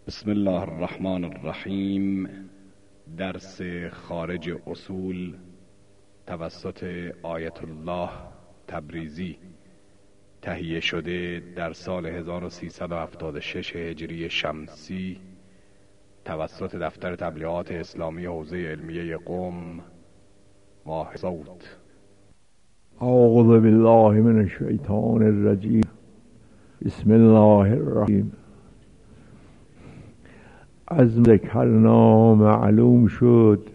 بسم الله الرحمن الرحیم. درس خارج اصول توسط آیت الله تبریزی، تهیه شده در سال 1376 هجری شمسی توسط دفتر تبلیغات اسلامی حوزه علمیه قم، ماه صوت. اعوذ بالله من الشیطان الرجیم. بسم الله الرحیم. از ذکرنا معلوم شد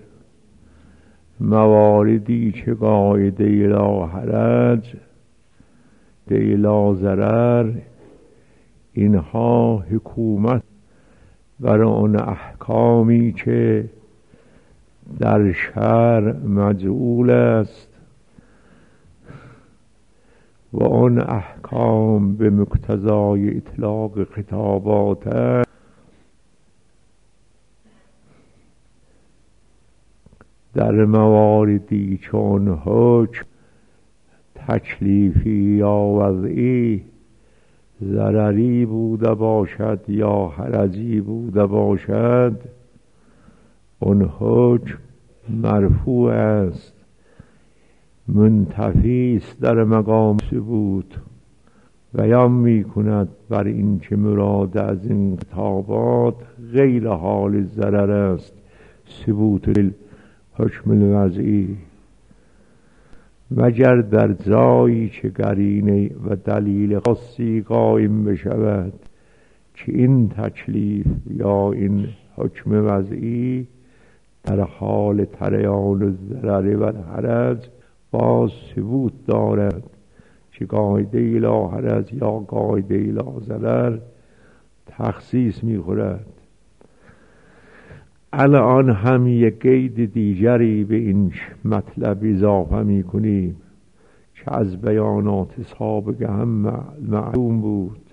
مواردی که قاعده لا حرج لا ضرر، اینها حکومت بر آن احکامی که در شرع مجعول است و آن احکام به مقتضای اطلاق خطابات است، در مواردی چون حکم تکلیفی یا وضعی ضرری بوده باشد یا حرجی بوده باشد، آن حکم مرفوع است، منتفی است، در مقام ثبوت بیان می کند بر این که مراد از این خطابات غیر حال ضرر است، ثبوت حکم الوضعی، مگر در جایی که قرینه و دلیل خاصی قائم بشود که این تکلیف یا این حکم وضعی در حال طریان الضرر و الحرج باز ثبوت دارد که قاعده لا حرج یا قاعده لا ضرر تخصیص می خورد. الان هم یک قید دیگری به این مطلب اضافه می کنیم که از بیانات سابقه هم معلوم بود.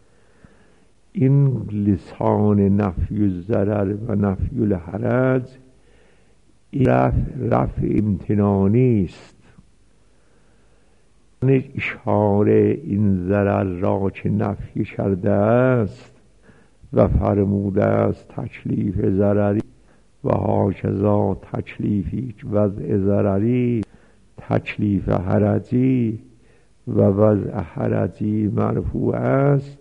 این لسان نفی الضرر و نفی الحرج این رفع امتنانی است، اشاره این ضرر را که نفی کرده است و فرموده است تکلیف ضرری و هاکذا تکلیفی وضع ضرری تکلیف حرجی و وضع حرجی مرفوع است،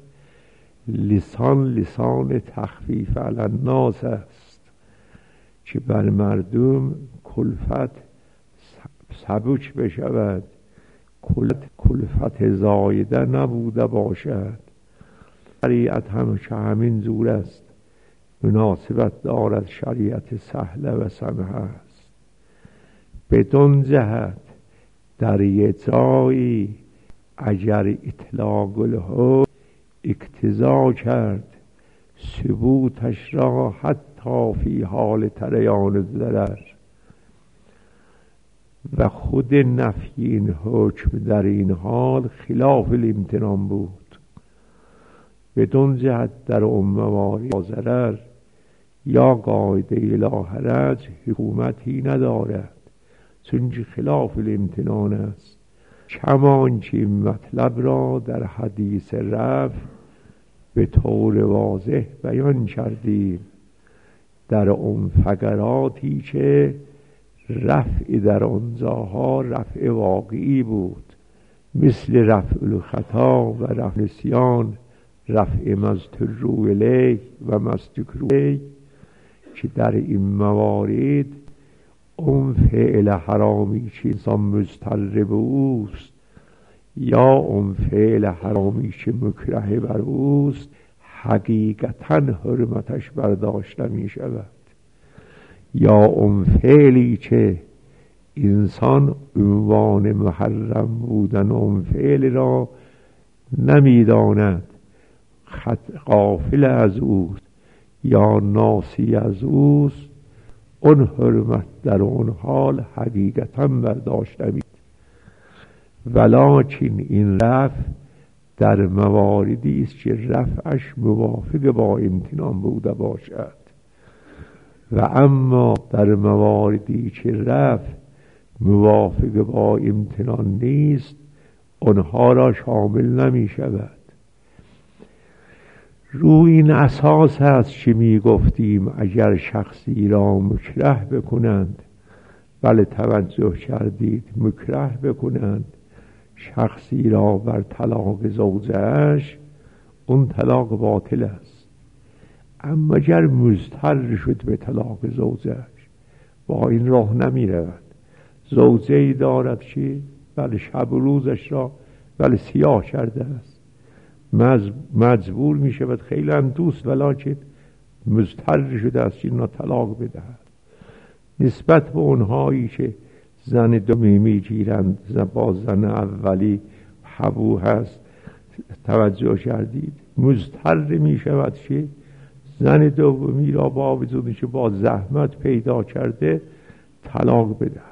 لسان تخفیف علی الناس است که بر مردم کلفت سبک بشود، کلفت زایده نبوده باشد. شریعت هم که همین زور است، مناسبت دارد، شریعت سهله و سمحه است. بدون جهت در یک جایی اگر اطلاق الحکم اقتضا کرد ثبوتش را حتی فی حال طریان الضرر و خود نفی این حکم در این حال خلاف الامتنان بود، بدون جهت در موارد ضرر یا قاعده لا حرج حکومتی ندارد، چون خلاف الامتنان است. کمان که این مطلب را در حدیث رفع به طور واضح بیان کردیم در اون فقراتی که رفع در آنجاها رفع واقعی بود، مثل رفع الخطا و رفع نسیان، رفع مضطر الیه و مستکره الیه، که در این موارد اون فعل حرامی که انسان مضطر به اوست یا اون فعل حرامی که مکره بر اوست حقیقتا حرمتش برداشته می شود، یا اون فعلی که انسان عنوان محرم بودن اون فعل را نمیداند، غافل از اوست یا ناسی از اوست، اون حرمت در اون حال حقیقتا برداشته می. ولکن این رفع در مواردی است که رفعش موافق با امتنان بوده باشد، و اما در مواردی که رفع موافق با امتنان نیست آنها را شامل نمی شود. روی این اساس هست که می گفتیم اگر شخصی را مکره بکنند، بله توجه کردید، مکره بکنند شخصی را بر طلاق زوجه‌اش، اون طلاق باطل است. اما اگر مضطر شد به طلاق زوجه‌اش، با این راه نمی رود. زوجه‌ای دارد که بله شب و روزش را بله سیاه کرده است، مجبور می شود، خیلی هم دوست ولکن مضطر شده است این را طلاق بدهد. نسبت به اونهایی که زن دومی می گیرند، با زن اولی حبو هست، توجه کردید، مضطر می شود که زن دومی را با وجودی که با زحمت پیدا کرده طلاق بدهد.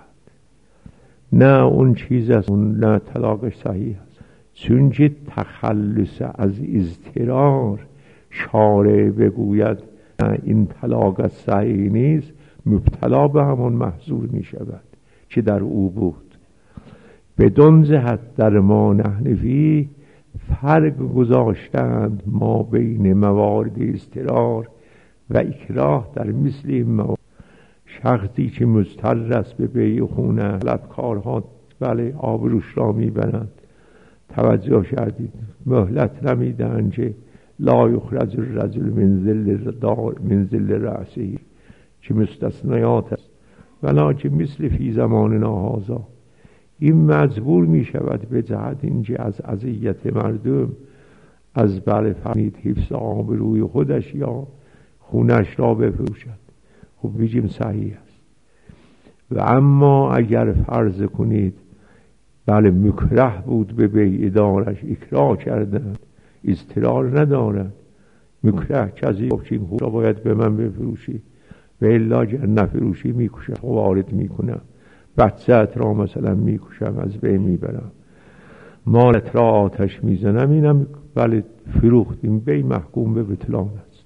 نه اون چیز است، اون نه طلاقش صحیح است، چون که تخلص از اضطرار شارع بگوید نه این طلاق صحیح نیست، مبتلا به همان محظور می شود که در او بود. بدون جهت در ما نحنفی فرق گذاشتند ما بین موارد اضطرار و اکراه در مثل این موارد. شخصی که مضطر است به بیع خونه، طلبکارها بله آبروش را میبرند، توجه کردید، مهلت نمیدن که لا یخرج الرجل من ذل رأسه، که مستثنیات است، ولکن مثل فی زماننا هذا این مجبور می شود به جهت اینکه از اذیت مردم، از بله فرمید حفظ آبروی خودش یا خونش را بفروشد. خب بگیم صحیح است. و اما اگر فرض کنید بله مکره بود به بیع دارش، اکراه کردند، اضطرار ندارد، مکره کسی گفت این خود را باید به من بفروشی و الا اگر نفروشی میکشم، وارد میکنم، بچه‌ت را مثلا میکشم، از بین میبرم، مالت را آتش میزنم، اینم بله فروختیم، بی محکوم به بطلان است.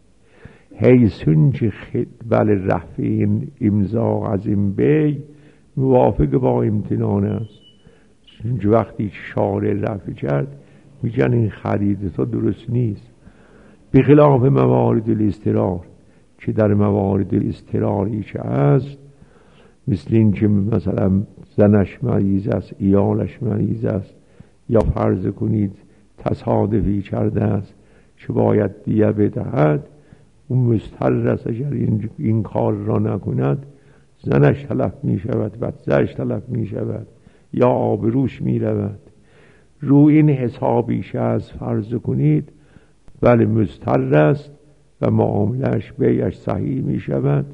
حیثون که بله رفع این امضا از این بی موافق با امتنان است. چون وقتی شارع رفع کرد میگن این خرید تو درست نیست، بخلاف موارد الاضطرار که در موارد الاضطراری که است، مثل این که مثلا زنش مریض است، ایالش مریض است، یا فرض کنید تصادفی کرده است که باید دیه بدهد، اون مضطر است، اگر این کار را نکند زنش تلف می شود، بچه‌اش تلف می شود یا آبروش می رود. رو این حسابیش از فرض کنید بله مضطر است و معاملش بیعش صحیح می شود،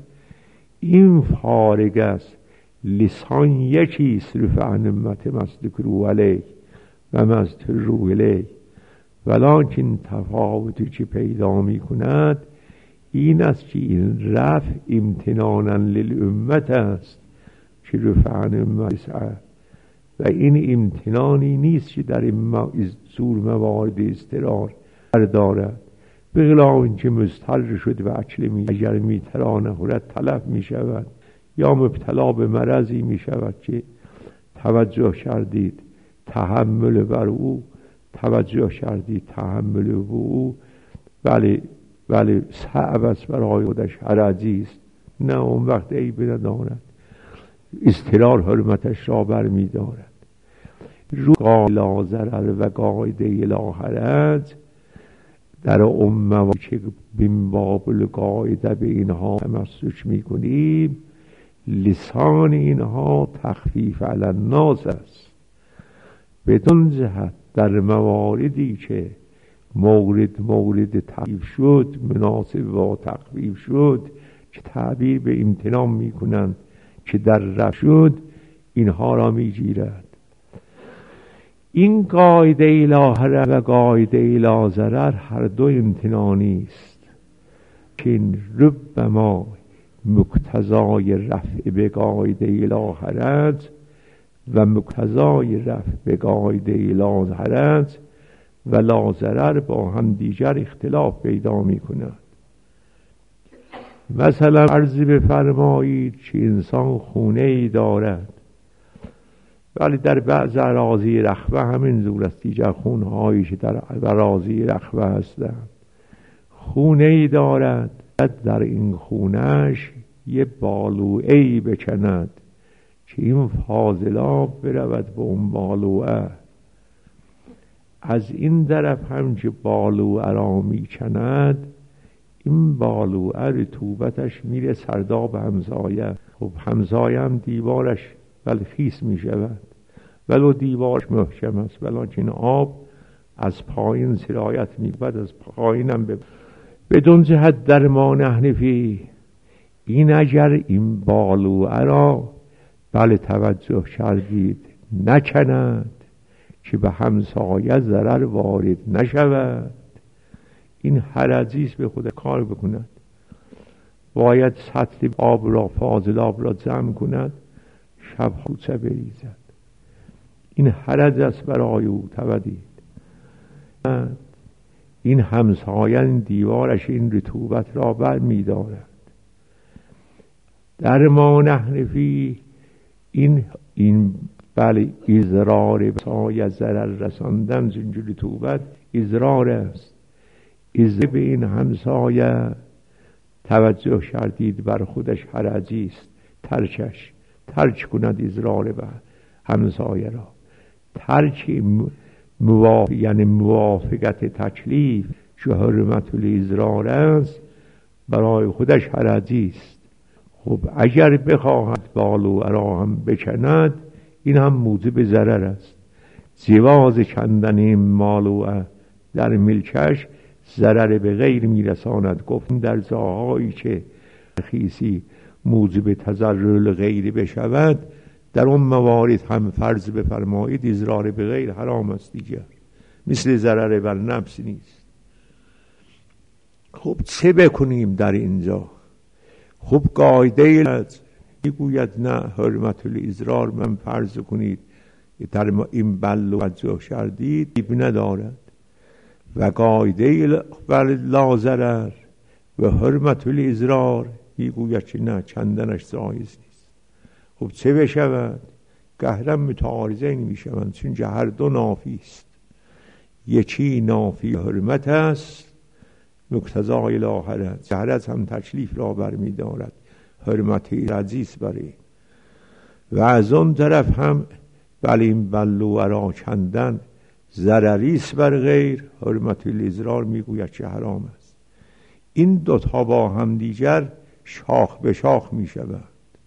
این فارغ است. لسان یکی صرف عنمت مسلک رو علیه و مسلک رو علیه، ولکن تفاوتی که پیدا می کند این است که این رفع امتنانا للامت است که رفع عنمت، و این امتنانی نیست که در این زور موارد اضطرار دارد. بغلا اینکه مضطر شد و اکل اگر میترانه خورد تلف می شود یا مبتلا به مرضی می شود که توجه کردید تحمل بر او، توجه کردید تحمل بر او بله صعب است، برای خودش حرجی است، نه اون وقت عیب ندارد، اضطرار حرمتش را بر می دارد. رو لا ضرر و قاعده لا حرج در امه که بین باب القاعده به اینها تمسک می کنیم، لسان اینها تخفیف علی الناس است. بدون جهت در مواردی که مورد تخفیف شد، مناسب با تخفیف شد، که تعبیر به امتنان می کنند که در رفع شد، اینها را می گیرد. این قاعده لا حرج و قاعده لا ضرر هر دو امتنانی است که این ربما مقتضای رفع به قاعده لا حرج و مقتضای رفع به قاعده لا حرج و لا ضرر با هم دیگر اختلاف پیدا می کند. مثلا عرض بفرمایید که انسان خونه ای دارد، ولی در بعض اراضی رخوه همین زور است، دیگر خونه هایی که در اراضی رخوه هستند، خونه ای دارد در این خونش یه بالوعه‌ای بکند که این فاضلاب برود به اون بالوعه. از این طرف هم که بالوعه را میکند این بالوعه رطوبتش میره سرداب همسایه. خب همسایه هم دیوارش ولی خیس میشود ولو دیوارش محکم است ولیکن آب از پایین سرایت می‌کند. از پایین هم بدون جهت در ما نحنفی. این اگر این بالوعه را بله توجه کردید نکند که به همسایه ضرر وارد نشود، این حرجیست به خود کار بکند. باید سطل آب را فاضل آب را جمع کند، شب کوچه بریزد. این حرج است برای او. تودید این همسایه دیوارش این رطوبت را بر می دارد. در ما نحنفی این بله اضرار سایه ضرر رساندن زنجور رطوبت اضرار است. اضرار به این همسایه توجه کردید بر خودش حرجی است. ترک کند اضرار به همسایه را. ترک یعنی موافقت تکلیف که حرمت الاضرار است برای خودش حرجی است. خب اگر بخواهد بالوعه را هم بکند این هم موجب ضرر است. جواز کندن این بالوعه در ملکش ضرر به غیر میرساند. گفتم در جاهایی که خیسی موجب تضرر غیر بشود در اون موارد هم فرض بفرمایید اضرار به غیر حرام است دیگر، مثل ضرر بر نفس نیست. خب چه بکنیم در اینجا؟ خب قاعده میگوید نه حرمت الاضرار من فرض کنید در این بلو توجه کردید ایب ندارد و قاعده لا ضرر و حرمت الاضرار میگوید که نه کندنش جایز نیست. خب چه بشود؟ گهرم متعارضین میشوند چون هر دو نافی است. یکی نافی حرمت است مقتضای لا حرج، حرج هم تکلیف را برمی دارد، حرمت رجیس برای. و از اون طرف هم بل این بلوعه را کندن ضرریست بر غیر، حرمت الاضرار میگوید که حرام است. این دوتا با هم دیگر شاخ به شاخ می شود.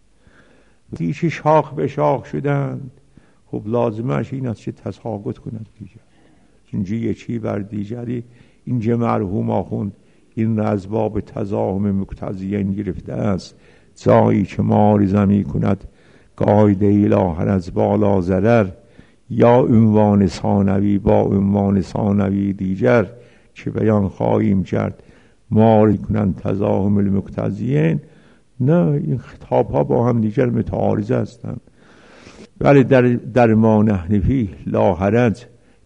دیگه شاخ به شاخ شدند خب لازمش این است که تساقط کند دیگر. اینجا یکی بر دیگری اینجا مرحوم آخوند این را از باب تضاهم مقتضیین گرفته است. جایی که معارضه می کند قاعده لا حرج بالا ضرر یا عنوان ثانوی با عنوان ثانوی دیگر که بیان خواهیم کرد معارضه کنند تضاهم المقتضیین، نه این خطاب ها با هم دیگر متعارض هستند. ولی در ما نحنفی لا حرج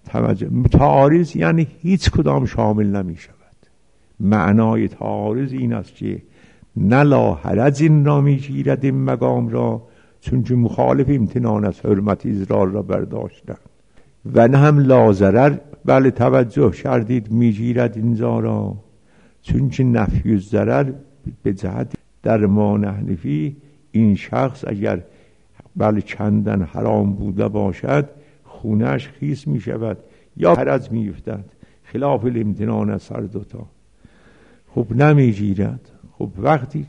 متعارض یعنی هیچ کدام شامل نمی شود. معنای تعارض این است که نه لا حرج این را می گیرد این مقام را چون که مخالف امتنان از حرمت اضرار را برداشتن، و نه هم لا ضرر بله توجه کردید می گیرد اینجا را چون که نفی ضرر به جهت در ما نحنفی این شخص اگر بله کندن حرام بوده باشد خونش خیس می شود یا حرج می افتد، خلاف الامتنان از هر دوتا. خب نمی گیرد. خب وقتی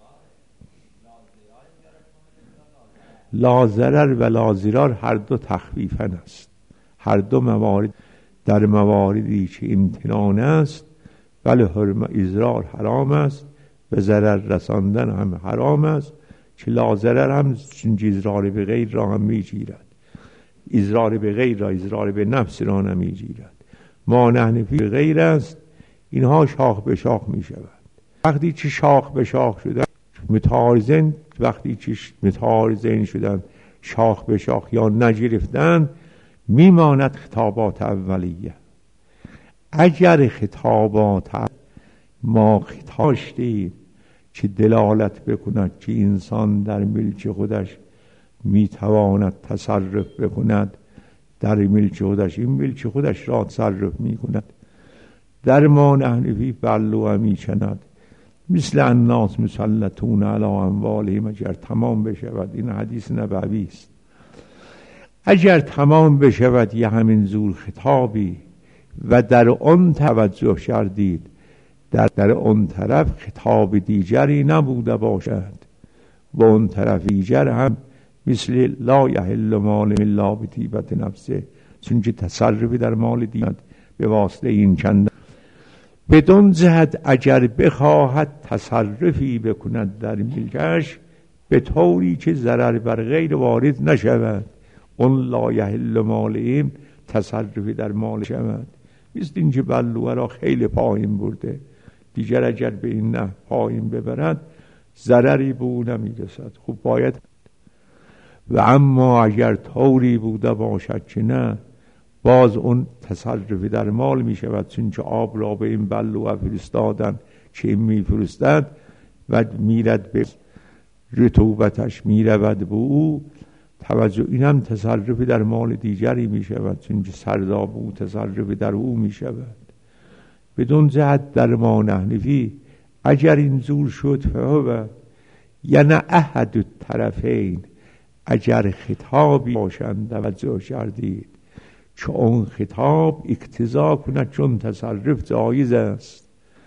لا ضرر و لا ضرار هر دو تخفیفاً است. هر دو موارد در مواردی که امتنان است ولی اضرار حرام است و ضرر رساندن هم حرام است که لا ضرر هم اضرار به غیر را هم می گیرد. اضرار به غیر را اضرار به نفس را نمی گیرد. ما نحنفی به غیر است. اینها شاخ به شاخ می شود. وقتی که شاخ به شاخ شدن متعارضین، وقتی که متعارضین شدن شاخ به شاخ یا نگرفتن میماند خطابات اولیه. اگر خطابات ما خطاشتیم که دلالت بکند که انسان در ملک خودش میتواند تصرف بکند در ملک خودش، این ملک خودش را تصرف میکند، در ما نحنفی بلوه می چند، مثل الناس مسلطون علی اموالهم. اگر تمام بشود، این حدیث نبوی است، اگر تمام بشود یه همین زور خطابی و در آن توجه کردید، در آن طرف خطاب دیگری نبوده باشد و آن طرف دیگر هم مثل لا یحل مال الا بطیبة نفسه، چون که تصرفی در مال دیگر به واسطه این چند بدون جهت اگر بخواهد تصرفی بکند در ملکش به طوری که ضرر بر غیر وارد نشود، اون لا یحل مالهم تصرفی در مال شود. مثل اینکه بلوه را خیلی پایین برده، دیگر اگر به این نه پایین ببرد ضرری به او نمیرسد. خب باید و اما اگر طوری بوده باشد که نه، باز اون تصرفی در مال می شود، چون که آب را به این بلوه فرستادن که این می فرستد و میرد به رطوبتش میرود به او توجه، این هم تصرفی در مال دیگری می شود، چون که سرداب او تصرفی در او می شود. بدون جهت در ما نحنفی اگر این زور شد فهو، یعنی احد الطرفین، اگر خطابی باشند توجه کردید که اون خطاب اقتضا کند چون تصرف جایز است،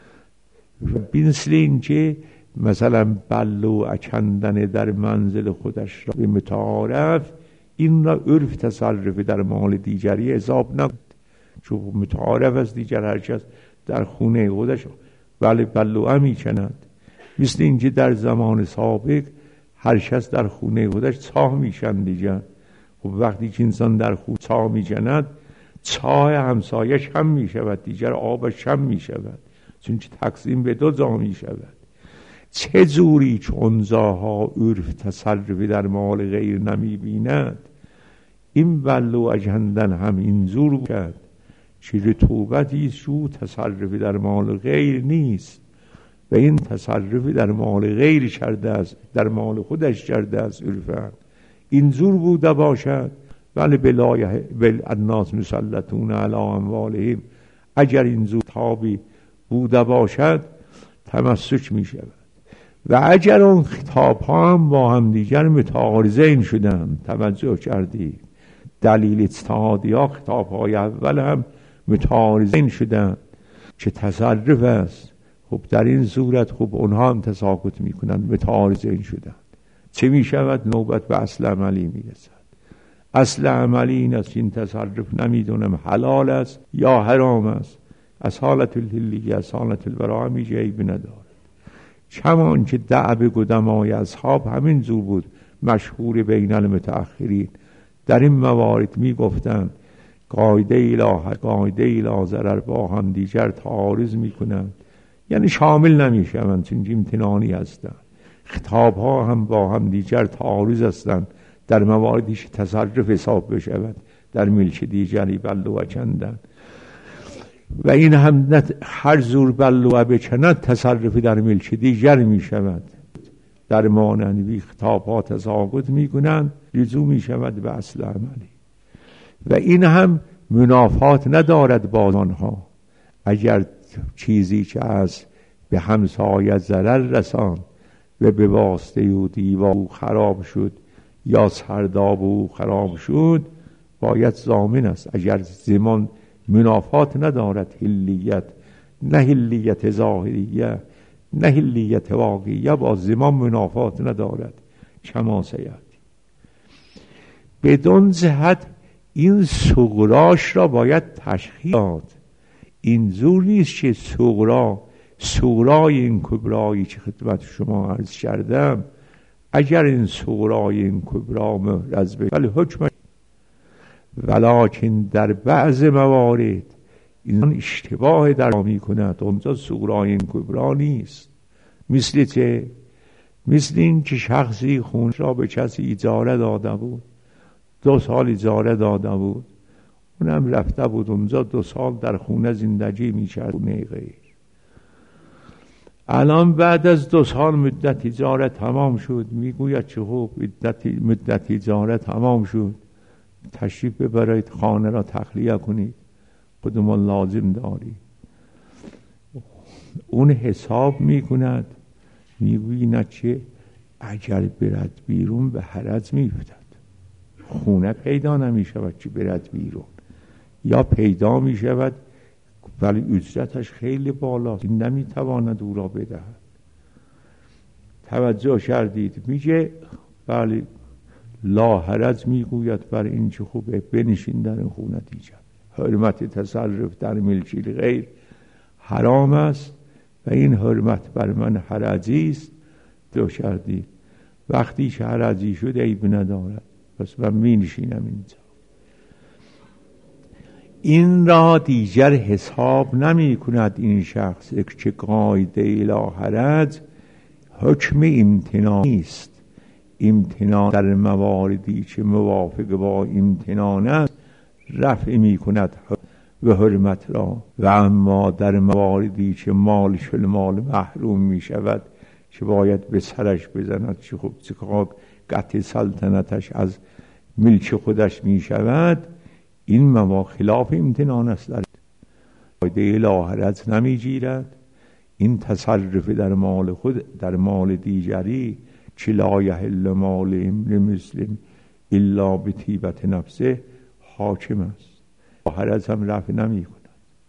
مثل این که مثلا بلو اکندن در منزل خودش را به متعارف، این را عرف تصرف در مال دیگری حساب نکند، چون متعارف از دیگر هر کس در خونه خودش بلوه می کند. مثل این که در زمان سابق هر کس در خونه خودش چاه می کند دیگر. خب وقتی که انسان در خود چاه می کند، چاه همسایش هم می شود دیگر، آبش هم می شود، چون که تقسیم به دو جا می شود. چه جوری چون زاها عرف تصرفی در مال غیر نمی بیند، این بلو اجندن هم این زور بود که رطوبتی شو تصرفی در مال غیر نیست و این تصرفی در مال غیر کرده است، در مال خودش کرده است. عرفا این زور بوده باشد، ولی بل الناس مسلطون علی اموالهم، اگر این زور تابی بوده باشد تمسک می شود. و اگر اون خطاب ها هم با هم دیگر متعارضین شدن، توجه کردید دلیل اجتهادی ها خطاب های اول هم متعارضین شدن که تصرف است، خب در این صورت خب اونها هم تساقط می کنند، متعارضین شدن. چه می شود؟ نوبت به اصل عملی می رسد. اصل عملی این است که این تصرف نمیدونم حلال است یا حرام است، اصالت الحلیه اصالت البراءه می جایب ندارد. چمان که دعب قدمای اصحاب همین زور بود، مشهور بین المتأخرین. در این موارد می گفتند قاعده لا ضرر با هم دیگر تعارض می کنند، یعنی شامل نمی شوند، چون امتنانی هستند. خطاب ها هم با هم دیگر تعارض هستند در مواردی که تصرف حساب بشود در ملک دیگری بلوه کندن، و این هم هر زور بلوه بکند تصرفی در ملک دیگر می شود. در مانندی خطاب ها تساقط می کنند، رجوع می شود به اصل عملی. و این هم منافات ندارد با آنها. اگر چیزی که از به همسایه ضرر رسان و به واسطه او دیوار خراب شد یا سرداب او خراب شد، باید ضامن است. اگر زمان منافات ندارد، حلیت نه حلیت ظاهریه نه حلیت واقعیه، با زمان منافات ندارد. کما سیأتی بدون جهت این صغراش را باید تشخیص داد. این زور نیست که صغرای این کبرایی که خدمت شما عرض کردم، اگر این صغرای این کبرا محرز به ولی حکم، ولیکن در بعض موارد این اشتباه در می کند، اونجا صغرای این کبرا نیست. مثل این که شخصی خون را به کسی اجاره داده بود، 2 سال اجاره داده بود، اونم رفته بود اونجا 2 سال در خونه زندگی می‌کرد، خونه غیر. الان بعد از 2 سال مدت اجاره تمام شد، میگوید چه خوب مدت اجاره تمام شد، تشریف ببرید خانه را تخلیه کنید، خودمان لازم دارید. اون حساب میکند، میگویند که اگر برد بیرون به حرج میفتد، خونه پیدا نمیشود که برد بیرون، یا پیدا میشود ولی اجرتش خیلی بالاست، این نمیتواند او را بدهد. توجه کردید؟ میگه بله لا حرج میگوید بر این چه خوبه، بنشین در این خونه دیگر. حرمت تصرف در ملکی غیر حرام است و این حرمت بر من حرجی است. دو کردید وقتی که حرجی شد عیب ندارد، پس من می نشینم اینجا. این را دیگر حساب نمی کند این شخص که قاعده لا حرج حکم امتناعی است. امتناع در مواردی که موافق با امتنان است رفع می کند و حرمت را، و اما در مواردی که مالش المال محروم می شود که باید به سرش بزند که خب قطع سلطنتش از ملک خودش می شود، این موارد خلاف امتنان است. قاعده لا حرج نمی گیرد. این تصرف در مال خود در مال دیگری که لا یحل مال امرئ مسلم الا بطیبة نفسه حاکم است. حرج هم رفع نمی کند.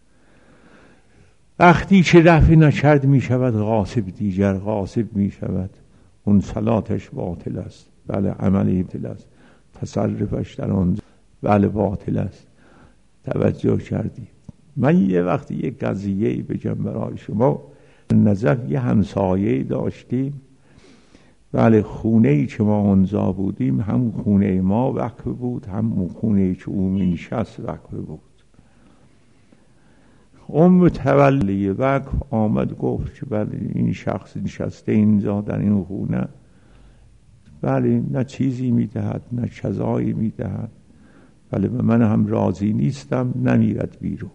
وقتی که رفع نکرد می شود غاصب، دیگر غاصب می شود، اون صلاتش باطل است، بله عملی باطل است، تصرفش در آن بله باطل است. توجه کردید؟ من یه وقتی یه قضیه بگم برای شما. نظر یه همسایه داشتیم، بله خونه‌ای که ما اونجا بودیم هم خونه ما وقف بود، هم خونه‌ای که او می‌نشست وقف بود. متولی وقف آمد گفت که بله این شخص نشسته اینجا در این خونه، بله نه چیزی میدهد نه چیزایی میدهد، بله من هم راضی نیستم، نمیرد بیرون.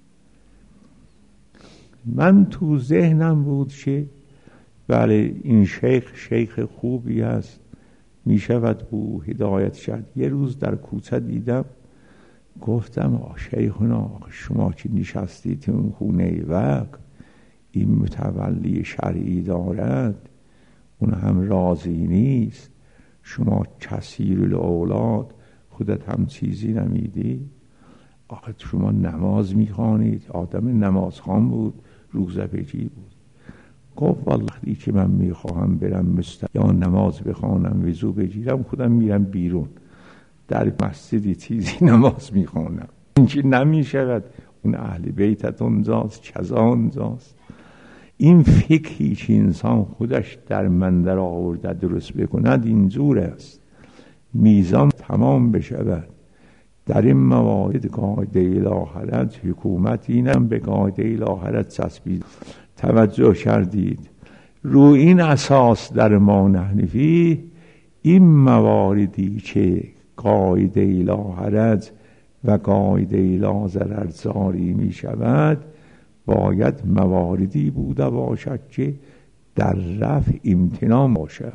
من تو ذهنم بود که بله این شیخ خوبی است، می شود او هدایت شد. یه روز در کوچه دیدم، گفتم شیخنا شما که نشستید اون خونه وقت، این متولی شرعی دارد، اون هم راضی نیست، شما کثیر الاولاد خودت هم چیزی نمیدی؟ آخه شما نماز میخوانید. آدم نمازخوان بود، روزه بجی بود. گفت والله که من میخواهم برم یا نماز بخوانم وضو بگیرم، خودم میرم بیرون در مسجدی چیزی نماز میخوانم. این که نمیشود، اون اهل بیتت اونجاست، کذا اونجاست. این فکری که انسان خودش در منظر آورده درست بکند اینجور است. میزان تمام بشود. در این موارد قاعده لا حرج حکومت اینم به قاعده لا حرج چسبید. توجه کردید؟ رو این اساس در ما حنفی این مواردی که قاعده لا حرج و قاعده لا ضرر جاری می شود باید مواردی بوده باشد که در رفع امتناع باشد.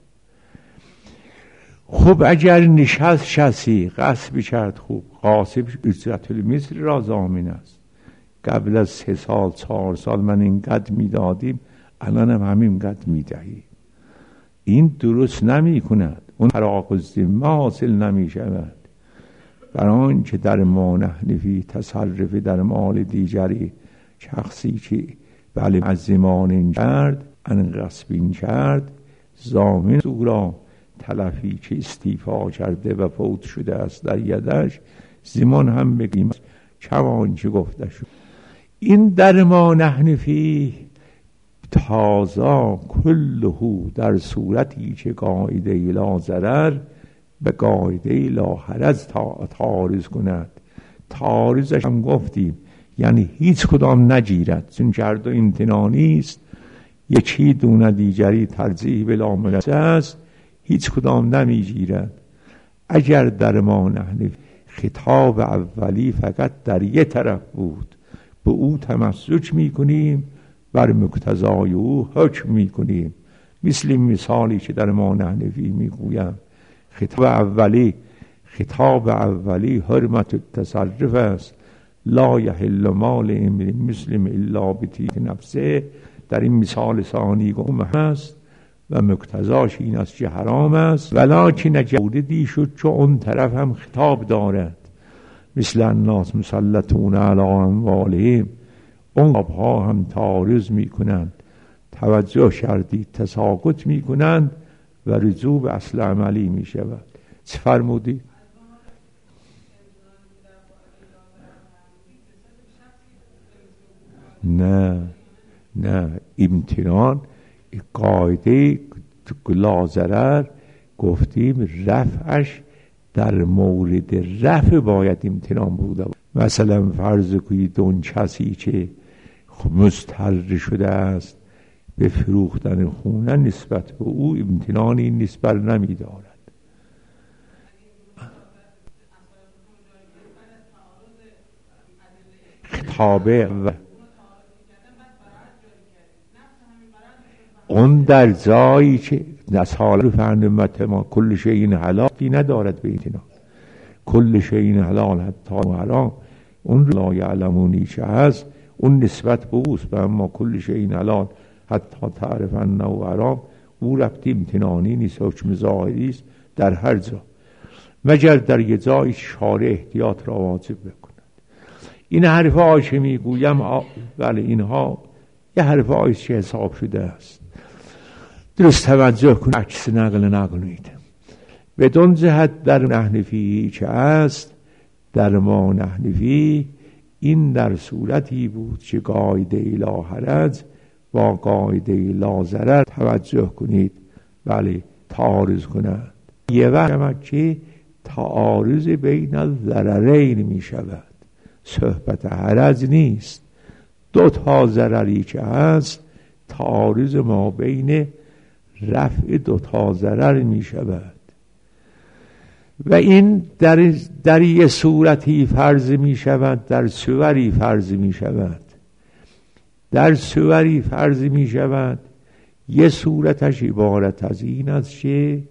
خب اگر نشست کسی غصب کرد، خوب غاصب اجرت المثل را ضامن است. قبل از 3 سال 4 سال من اینقدر میدادیم، الان هم همین قدر میدهیم. این درست نمی کند. اون فراغ الذمه حاصل نمی شود. برای آنکه در ما حنفی تصرف در مال دیگری شخصی که بله از زمان کرد ان غصب کرد، ضامن او را تلفی که استیفا کرده و فوت شده است در یدش زمان هم بگیم چمان چه گفته شد. این در ما حنفی تازه کلهو در صورتی که قاعده لا ضرر به قاعده لا حرج تعارض کند. تعارضش هم گفتیم یعنی هیچ کدام نگیرد، چون جرد و امتناع نیست، یکی دون دیگری ترجیح بلا منازع است، هیچ کدام نمیگیرد. اگر در ما حنفی خطاب اولی فقط در یک طرف بود، به او تمسک میکنیم، بر مقتضای او حکم میکنیم. مثل مثالی که در ما حنفی میگویم، خطاب اولی حرمت التصرف است لا یحل مال امرئ مسلم الا بطیب نفسه. در این مثال ثانی گم هست و مقتضاش این است که حرام است. ولکن جودی شد چون اون طرف هم خطاب دارد، مثل الناس مسلطون علی اموالهم، اون ها هم تعارض می کنند، توجه کردید تساقط می کنند و رجوع به اصل عملی می شود. چه فرمودی؟ نه امتنان قاعده لا گفتیم رفعش در مورد رفع باید امتنان بوده. مثلا فرض کنید اون کسی که مضطر شده است به فروختن خونه، نسبت به او امتنانی نسبت نمی دارد. خطابه و اون در جایی که نسال فرنمت ما کل شیء حلالی ندارد به امتنان. کل شیء حلال حتی حرام، اون لا یعلمونی چه هست، اون نسبت به اوست. اما کل شیء حلال حتی تعرف انه حرام، او ربطی امتنانی نیست، حکم ظاهری است در هر جا، مگر در یه جای شارع احتیاط را واجب بکند. این حرف هایی که میگویم بله اینها یه حرف هایی که حساب شده است، درست توجه کنید، عکس نقلید. بدون جهت در نحنفی که است، در ما نحنفی این در صورتی بود که قاعده لا حرج با قاعده لا ضرر توجه کنید بله تعارض کنند. یه وقت که تعارض بین الضررین می شود، صحبت حرج نیست. دو تا ضرری که هست تعارض ما بین رفع دو تا ضرر می شود و این در یه صورتی فرض می شود، در صوری فرض می شود. در صوری فرض می شود، یه صورتش عبارت از این است که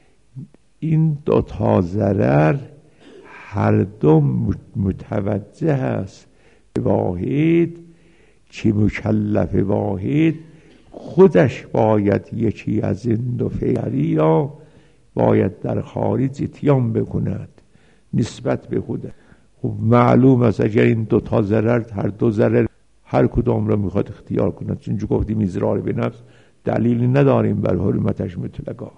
این دو تا ضرر هر دو متوجه است واحد، که مکلف واحد خودش باید یکی از این دو فعلی را باید در خارج اتیان بکند نسبت به خودش. خب معلوم است اگر این دو تا ضرر، هر دو ضرر هر کدام را میخواد اختیار کند، چون گفتیم اضرار به نفس دلیلی نداریم بر حرمتش مطلقا.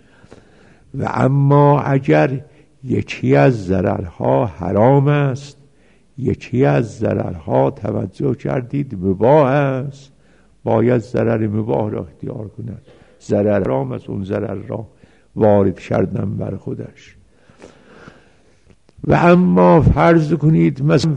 و اما اگر یکی از ضررها حرام است، یکی از ضررها توجه کردید مباح است، باید ضرر مباح را اختیار کند. ضرر حرام است، اون ضرر را وارد کردن بر خودش. و اما فرض کنید مثلا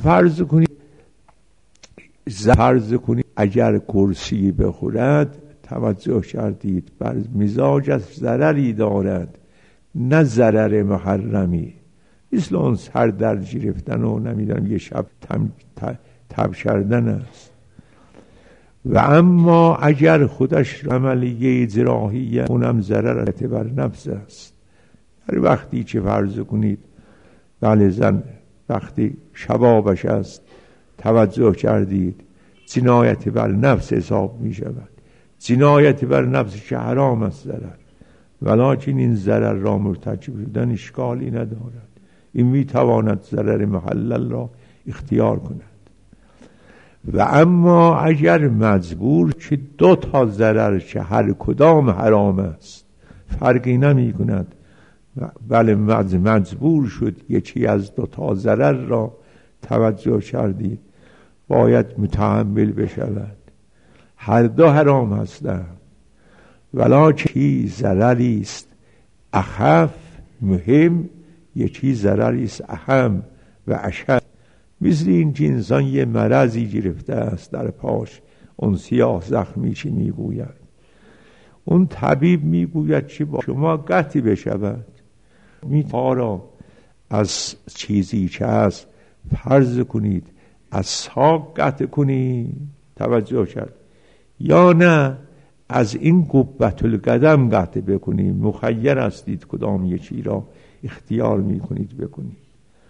فرض کنید اگر کرسی بخورد، توجه کردید بر مزاجش ضرری دارد، نه ضرر محرمی، مثل اون سر در گرفتن و نمیدونم یه شب تب کردن است. و اما اگر خودش عملیه جراحیه، اونم ضرر بر نفس است. هر وقتی که فرض کنید بله زن وقتی شبابش است، توجه کردید جنایت بر نفس حساب می شود. جنایت بر نفس که حرام است ضرر، ولکن این ضرر را مرتکب شدن اشکالی ندارد، این می تواند ضرر محلل را اختیار کند. و اما اگر مجبور که دو تا ضرر که هر کدام حرام است فرقی نمی کند، بله مجبور شد یکی از دو تا ضرر را، توجه کردید باید متحمل بشود، هر دو حرام هستند، ولکن ضرری است اخف مهم، یکی ضرری است اهم و اشد. مثل این که انسان یه مرضی گرفته است در پاش، اون سیاه زخمی چی میگوید، اون طبیب میگوید که با شما قطع بشود، میتارا از چیزی که هست فرض کنید از ساق قطع کنید، توجه کرد، یا نه از این قبة القدم قطع بکنید، مخیر هستید کدام یکی را اختیار میکنید بکنید.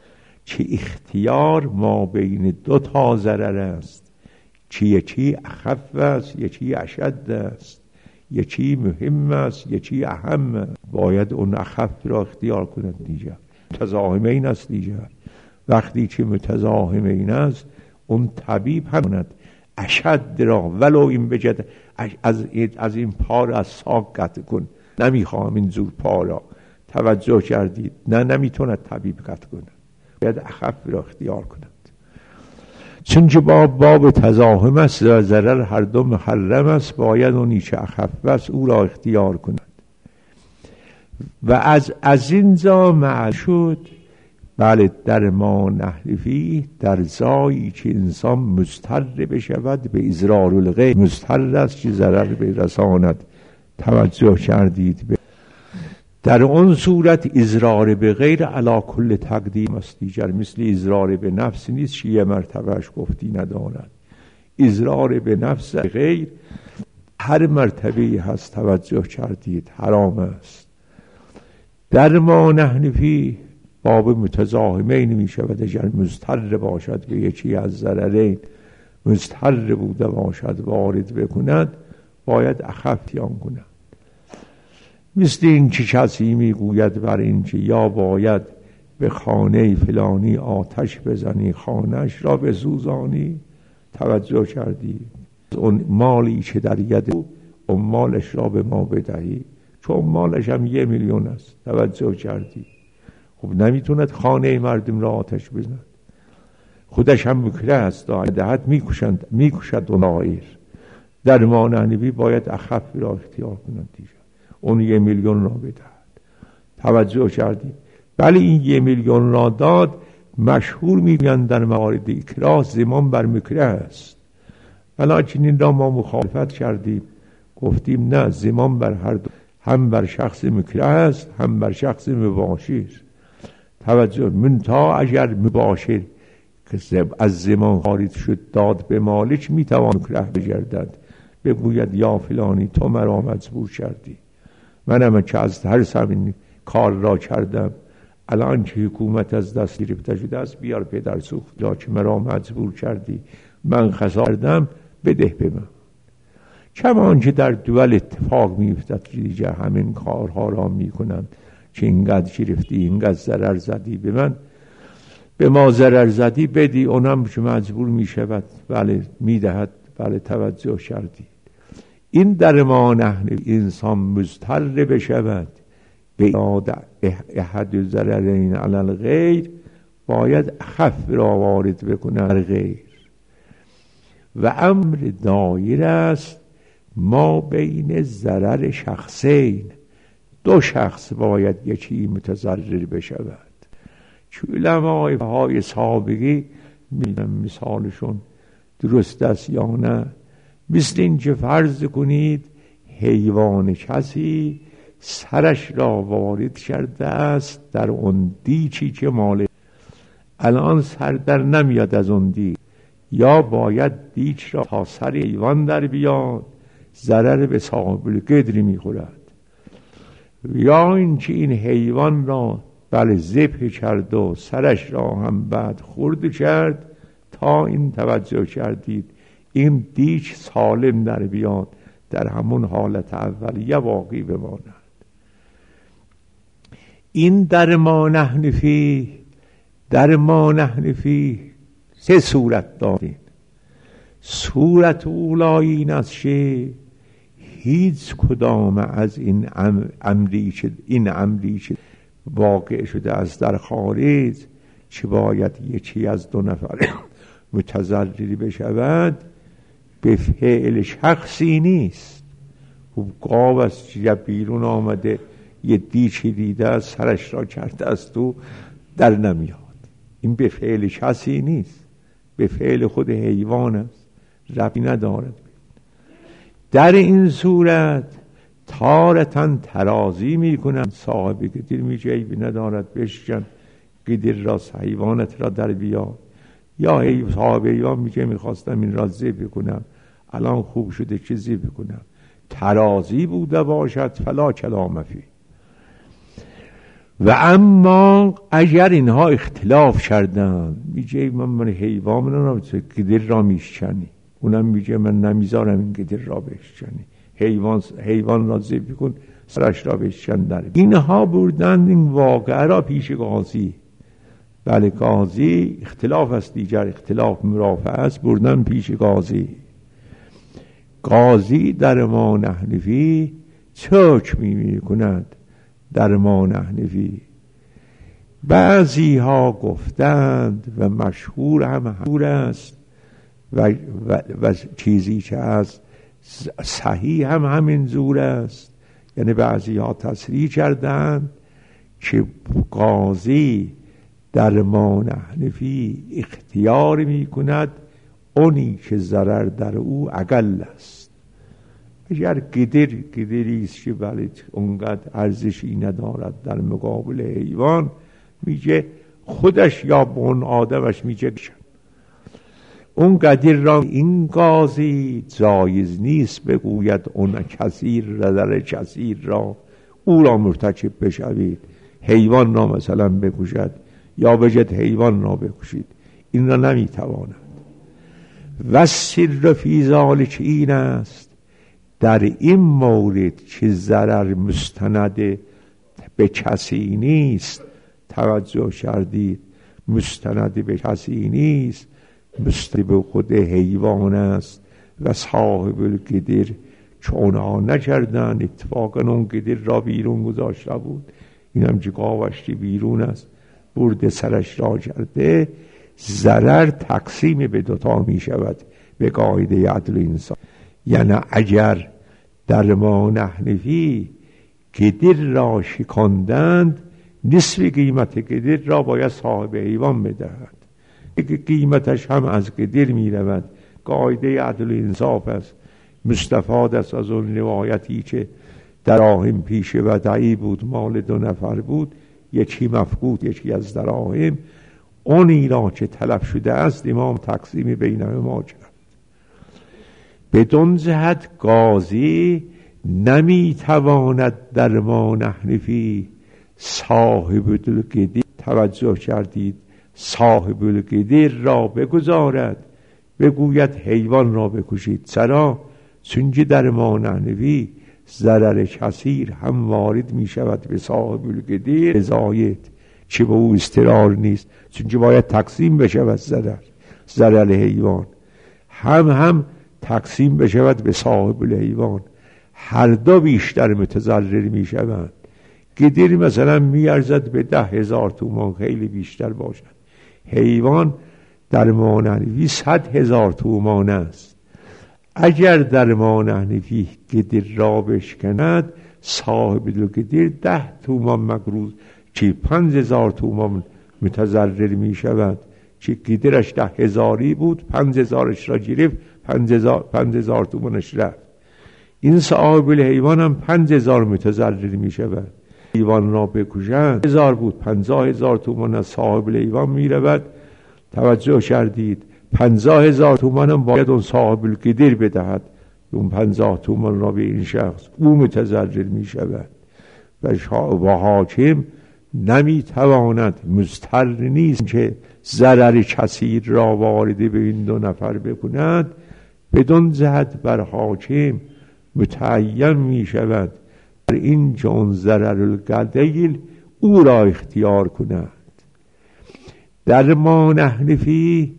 چه اختیار ما بین دو تا ضرر است، یکی اخف است یکی اشد است، یکی مهم است یکی اهم است. باید اون اخف را اختیار کند دیگر. متزاحمین است دیگر. وقتی که متزاحمین است اون طبیب هم کند اشد را ولو این بجد از این پا را از ساق قطع کن، نمیخوام این زور پا را. توجه کردید؟ نه، نمیتوند طبیب قطع کند، باید اخف را اختیار کند. چون که باب تزاحم است و ضرر هر دو محرم است، باید اونی که اخف است او را اختیار کند. و از این جا معلوم شد بله در ما نحرفی، در زایی که انسان مضطر بشود به اضرار الغیر، مضطر است که ضرر برساند. توجه کردید؟ در اون صورت اضرار به غیر علی کل تقدیم است دیگر. مثل اضرار به نفس نیست که یه مرتبهش گفتی ندارد. اضرار به نفس غیر هر مرتبه هست. توجه کردید؟ حرام است. در ما نحنفی باب متزاحمین می شود. اگر مضطر باشد به یکی از ضررین، مضطر بوده باشد وارد بکند، باید اخفتیان کند. مثل این که کسی می گوید بر این که یا باید به خانه فلانی آتش بزنی، خانهش را بسوزانی. توجه کردی؟ اون مالی که در ید اون مالش را به ما بدهی، چون مالش هم 1 میلیون است. توجه کردی؟ خب نمیتوند خانه مردم را آتش بزند، خودش هم مکره است، دهد میکشد اون غیر. در ما نحنفی باید اخف را اختیار کنند دیگر، اون 1 میلیون را بدهد. توجه کردی؟ بله این 1 میلیون را داد. مشهور میگویند در موارد اکراه ضمان بر مکره است، ولیکن این را ما مخالفت کردیم، گفتیم نه، ضمان بر هر دو، هم بر شخص مکره است هم بر شخص مباشر. توجه، منتها اگر مباشر که از ضمان خارج شد داد به مالک، میتوان مکره بگردد، بگوید یا فلانی تو مرا مجبور کردی، منم که از ترسم این کار را کردم، الان که حکومت از دست گرفته شده است بیار پدر سوخت، یا که مرا مجبور کردی، من خطا کردم، بده به من. کمان که در دول اتفاق میفتد که دیگه همین کارها را میکنند که اینقدر گرفتی، اینقدر ضرر زدی به من، به ما ضرر زدی بدی، اونم که مجبور میشود بله میدهد. بله توجه کردی؟ این در ما نحن انسان مضطر بشود به احد ضررین علی الغیر، باید اخف را وارد بکنه غیر. و امر دایر است ما بین ضرر شخصین، 2 شخص باید یکی متضرر بشود. چون علمای سابقی میدونم مثالشون درست است یا نه، مثل این که فرض کنید حیوان کسی سرش را وارد کرده است در اون دیچی که مال، الان سر در نمیاد از اون دیچ، یا باید دیچ را تا سر حیوان در بیاد، ضرر به صاحب القدر میخورد، یا اینکه این حیوان را بله ذبح کرد و سرش را هم بعد خورد کرد تا این توجه کردید این دیچ سالم در بیاد، در همون حالت اولیه باقی بماند. این در ما نحنفی 3 صورت داریم. صورت اولای این است که هیچ کدام از این امری که واقع شده است در خارج، چه باید یکی از 2 نفر متضرری بشود، به فعل شخصی نیست. گاو است که بیرون آمده یه دیچی دیده است سرش را کرده است و در نمیاد، این به فعل شخصی نیست، به فعل خود حیوان است، ربطی ندارد. در این صورت تارتاً ترازی میکنند، صاحب قدر میگه عیبی ندارد بشکن قدر را، حیوانت را در بیاد، یا صاحب حیوان میگه میخواستم این را ذبح کنم، الان خوب شده که ذبح کنم. ترازی بوده باشد فلا کلام فیه. و اما اگر اینها اختلاف کردن، میگه من حیوان را گدر را میشکنی، اونم میگه من نمیذارم این گدر را بشکنی، حیوان را ذبح کن سرش را بشکن در. اینها بردند این واقعه را پیش قاضی. بله قاضی اختلاف است، دیگر اختلاف مرافعه است، بردن پیش قاضی. قاضی در ما نحنفی چه حکمی میکند؟ در ما نحنفی بعضی ها گفتند و مشهور هم مشهور است و چیزی که از صحیح هم همین زور است، یعنی بعضی ها تصریح کردند که قاضی در ما نحنفی اختیار می کند اونی که ضرر در او اقل است. اگر گدری است که بله اونقدر ارزشی ندارد در مقابل حیوان، میگه خودش یا به اون آدمش میگه اون قدر را این قاضی جایز نیست بگوید اون کثیر ضرر کثیر را او را مرتکب بشوید، حیوان را مثلا بکشد یا بجد حیوان را بکشید، این را نمیتواند. و سر فی ذلک این است، در این مورد که ضرر مستند به کسی نیست، توجه کردید، مستند به کسی نیست، مستند به خود حیوان است و صاحب القدر چون ها نکردن، اتفاقا اون قدر را بیرون گذاشته بود، این هم جگاوش که بیرون است برده سرش را کرده، ضرر تقسیم به دوتا می شود به قاعده عدل انسان. یعنی اگر در ما نحنفی قدر را شکاندند، نصف قیمت قدر را باید صاحب حیوان بدهد، قیمتش هم از قدر می رود. قاعده عدل انصاف است، مستفاد است از اون روایتی که دراهم پیش ودعی بود، مال 2 نفر بود، یکی مفقود یکی از دراهم، اونی را که تلف شده است امام تقسیم بینهما کرد. بدون جهت قاضی نمیتواند در ما نحنفی صاحب القدر، توجه کردید، صاحب القدر را بگذارد بگوید حیوان را بکشید. چرا؟ چونکه در ما نحنفی ضرر کثیر هم وارد می شود به صاحب القدر زاید چه به او استرار نیست، چونکه باید تقسیم بشود ضرر حیوان هم تقسیم بشود به صاحب الحیوان، هر دو بیشتر متضرر می شوند. قدر مثلا می ارزد به 10,000 تومان، خیلی بیشتر باشد، حیوان در ما نحنفی 100,000 تومان است. اگر در ما نحنفی قدر را بشکند، صاحب القدر 10 تومان مقروض که 5,000 تومان متضرر می شود، که قدرش 10,000 بود، 5,000ش را گرفت، 5,000 تومانش رفت. این صاحب الحیوان هم 5,000 متضرر می شود. حیوان را بکشند 1,000 بود، 50,000 تومان از صاحب الحیوان می رود. توجه کردید، 50,000 تومان هم باید اون صاحب القدر بدهد، اون 50 تومان را به این شخص، او متضرر می شود. و حاکم نمی تواند، مضطر نیست که ضرر کثیر را وارد به این 2 نفر بکند. بدون جهت بر حاکم متعین می شود در این جون ضرر القلیل او را اختیار کند. در ما نحنفی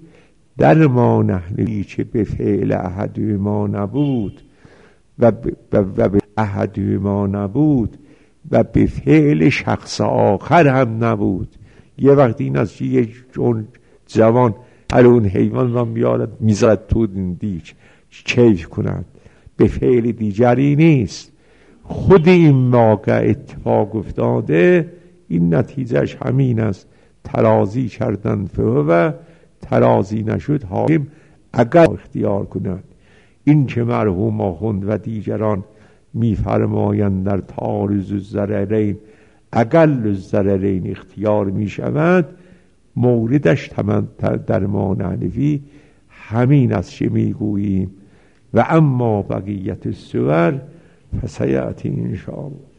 که به فعل احد ما نبود و به احد ما نبود و به فعل شخص آخر هم نبود. یه وقت این از یه جوان هر اون حیوان را میارد میزد تو دیج کیف کند، به فعل دیگری نیست. خود این واقع اتفاق افتاده، این نتیجهش همین است. ترازی کردن و ترازی نشد، حاکم اگر اختیار کند. این که مرحوم آخوند و دیگران میفرمایند در تعارض الضررین اقل الضررین اختیار می شود، موردش در ما نحنفی همین است که میگوییم. و اما بقیت الصور فسیأتی ان شاء الله.